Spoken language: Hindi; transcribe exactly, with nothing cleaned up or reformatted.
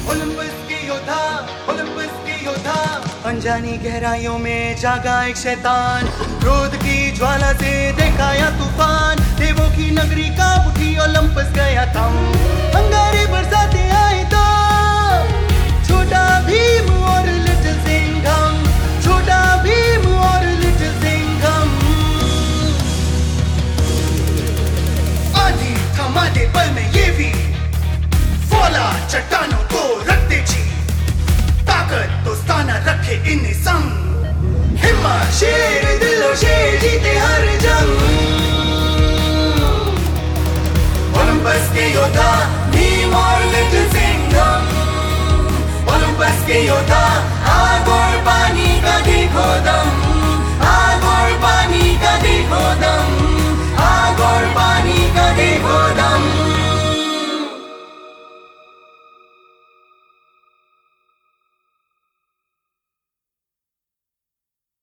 ओलंपस के योद्धा, ओलंपस के योद्धा, अनजानी गहराइयों में जागा एक शैतान, क्रोध की ज्वाला से दिखाया तूफान, देवों की नगरी का उठी ओलंपस गया थम, अंगारे बरसाते आए तो छोटा भीम और लिटिल सिंघम, छोटा भीम और लिटिल सिंघम। आंधी थमा दे पल में ये भी, फौला चट्टानों को रख दे जी, ताकत दोस्ताना रखे इन्हें संग, हिम्मत शेर दिलो शेर जीते हर जंग। ओलंपस के योद्धा भीम और लिटिल सिंघम, ओलंपस के योद्धा आग और पानी का देखो दम, आग और पानी का देखो दम, आग और पानी का देखो दम।